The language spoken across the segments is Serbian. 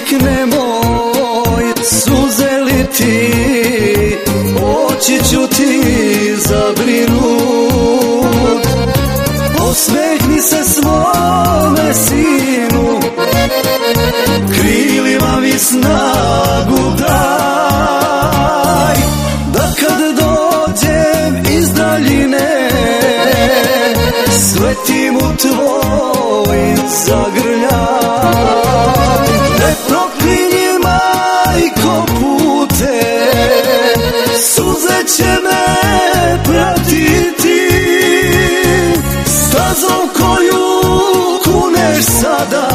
ipak nemoj suze liti, oči ću ti zabrinut. Osmehni se svome sinu, krilima mi snagu daj, da kad dođem iz daljine sletim u tvoj zagrljaj. Ne proklinji, majko, pute, suze će me pratiti, stazom koju kuneš sada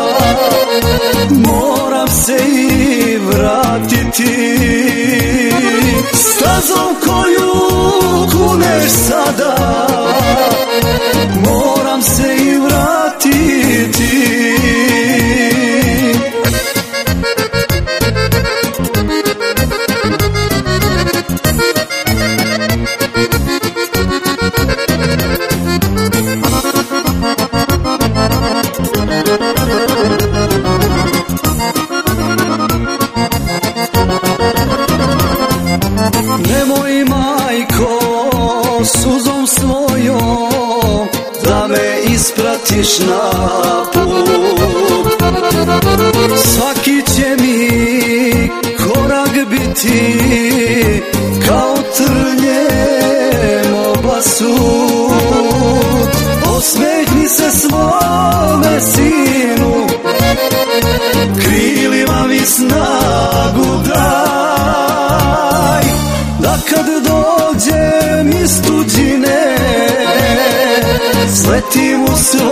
moram se i vratiti. Stazom koju kuneš sada moram se i vratiti. Nemoj, majko, suzom svojom da me ispratiš na put. Svaki će mi korak biti kao trnjem obasut. Osmehni se svome sinu, krilima mi snagu daj, da kad dođem iz tuđine sletim u svoj